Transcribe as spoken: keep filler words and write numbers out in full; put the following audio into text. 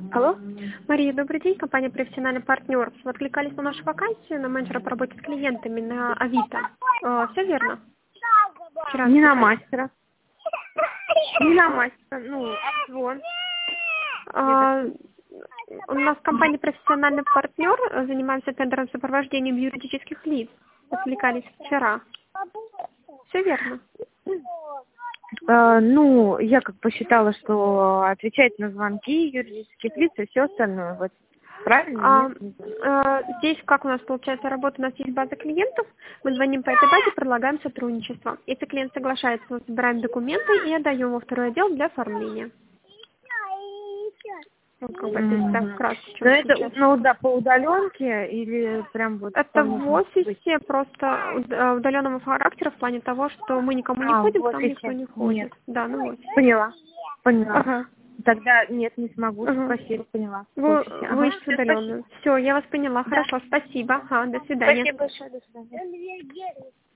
Алло? Мария, добрый день. Компания «Профессиональный партнер». Вы откликались на нашу вакансию на менеджера по работе с клиентами на Авито. Э, все верно? Вчера Не на откликались. мастера. Не на мастера. Ну, звон. А, у нас компания «Профессиональный партнер». э, Занимаемся тендером сопровождением юридических лиц. Откликались вчера. Все верно? Э, ну, я как посчитала, что отвечать на звонки юридических лиц и все остальное. Вот. Правильно? А, Нет? Не знаю. а, здесь как у нас получается работа, у нас есть база клиентов, мы звоним по этой базе, предлагаем сотрудничество. Если клиент соглашается, мы собираем документы и отдаем его второй отдел для оформления. Ну, как бы это если так Мгм. вкратце, в чем Но это заключается. ну, да, по удаленке или прям вот Это там в нужно быть? офисе, просто уд- э, удаленного характера в плане того, что мы никому не А, в ходим, к нам никто офисе? не Нет. ходит. Да, ну вот. Поняла. Поняла. Ага. Тогда нет, не смогу. Ага. Спасибо, поняла. В Вы, офисе. вы Ага. ищете Всё, спасибо. удаленно. Все, я вас поняла. Да. Хорошо, спасибо. Ага, до свидания. Спасибо большое, до свидания.